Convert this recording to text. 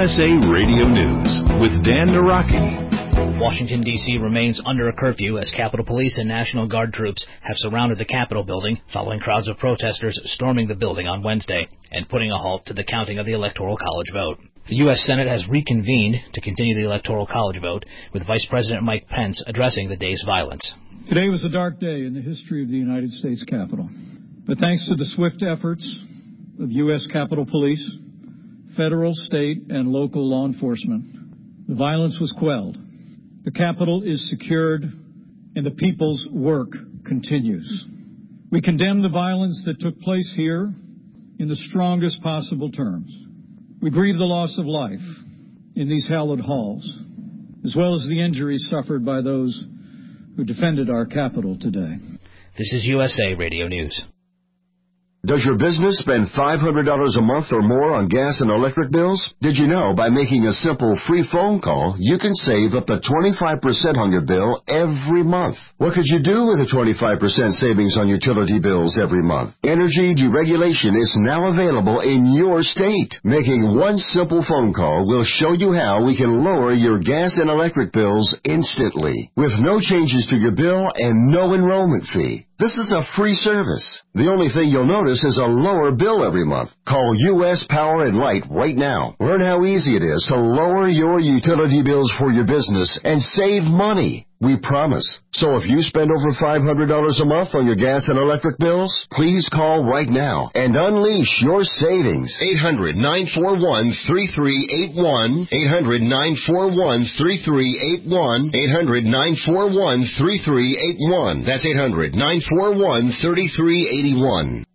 USA Radio News with Dan Naraki. Washington, D.C. remains under a curfew as Capitol Police and National Guard troops have surrounded the Capitol building following crowds of protesters storming the building on Wednesday and putting a halt to the counting of the Electoral College vote. The U.S. Senate has reconvened to continue the Electoral College vote, with Vice President Mike Pence addressing the day's violence. Today was a dark day in the history of the United States Capitol. But thanks to the swift efforts of U.S. Capitol Police, federal, state, and local law enforcement, the violence was quelled. The Capitol is secured, and the people's work continues. We condemn the violence that took place here in the strongest possible terms. We grieve the loss of life in these hallowed halls, as well as the injuries suffered by those who defended our Capitol today. This is USA Radio News. Does your business spend $500 a month or more on gas and electric bills? Did you know by making a simple free phone call, you can save up to 25% on your bill every month? What could you do with a 25% savings on utility bills every month? Energy deregulation is now available in your state. Making one simple phone call will show you how we can lower your gas and electric bills instantly, with no changes to your bill and no enrollment fee. This is a free service. The only thing you'll notice is a lower bill every month. Call U.S. Power and Light right now. Learn how easy it is to lower your utility bills for your business and save money. We promise. So if you spend over $500 a month on your gas and electric bills, please call right now and unleash your savings. 800-941-3381. 800-941-3381. 800-941-3381. That's 800-941-3381.